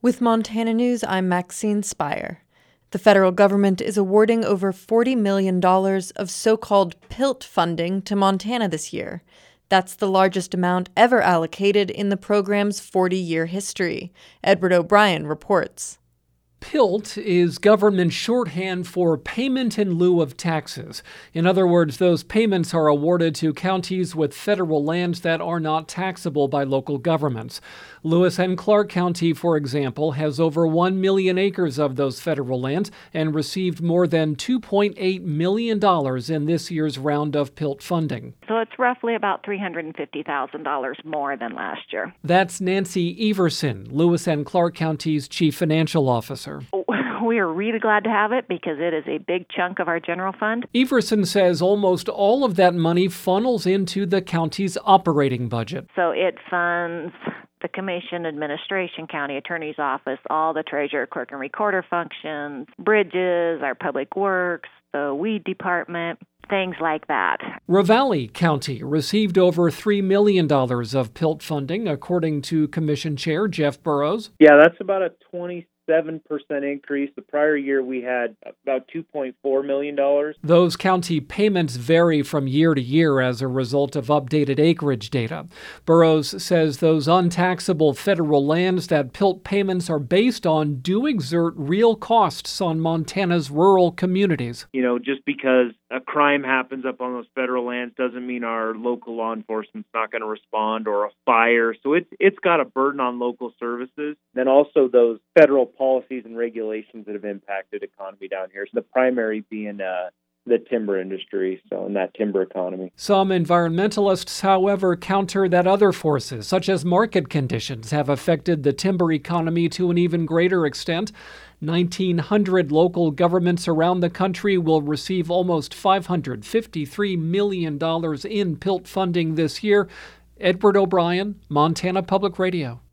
With Montana News, I'm Maxine Spire. The federal government is awarding over $40 million of so-called PILT funding to Montana this year. That's the largest amount ever allocated in the program's 40-year history. Edward O'Brien reports. PILT is government shorthand for payment in lieu of taxes. In other words, those payments are awarded to counties with federal lands that are not taxable by local governments. Lewis and Clark County, for example, has over 1 million acres of those federal lands and received more than $2.8 million in this year's round of PILT funding. So it's roughly about $350,000 more than last year. That's Nancy Everson, Lewis and Clark County's chief financial officer. We are really glad to have it because it is a big chunk of our general fund. Everson says almost all of that money funnels into the county's operating budget. So it funds the commission, administration, county attorney's office, all the treasurer, clerk, and recorder functions, bridges, our public works, the weed department, things like that. Ravalli County received over $3 million of PILT funding, according to Commission Chair Jeff Burrows. Yeah, that's about a 27% increase. The prior year we had about $2.4 million. Those county payments vary from year to year as a result of updated acreage data. Burrows says those untaxable federal lands that PILT payments are based on do exert real costs on Montana's rural communities. You know, just because a crime happens up on those federal lands doesn't mean our local law enforcement's not going to respond, or a fire. So it's got a burden on local services. Then also those federal policies and regulations that have impacted economy down here. So the primary being the timber industry, so in that timber economy. Some environmentalists, however, counter that other forces, such as market conditions, have affected the timber economy to an even greater extent. 1,900 local governments around the country will receive almost $553 million in PILT funding this year. Edward O'Brien, Montana Public Radio.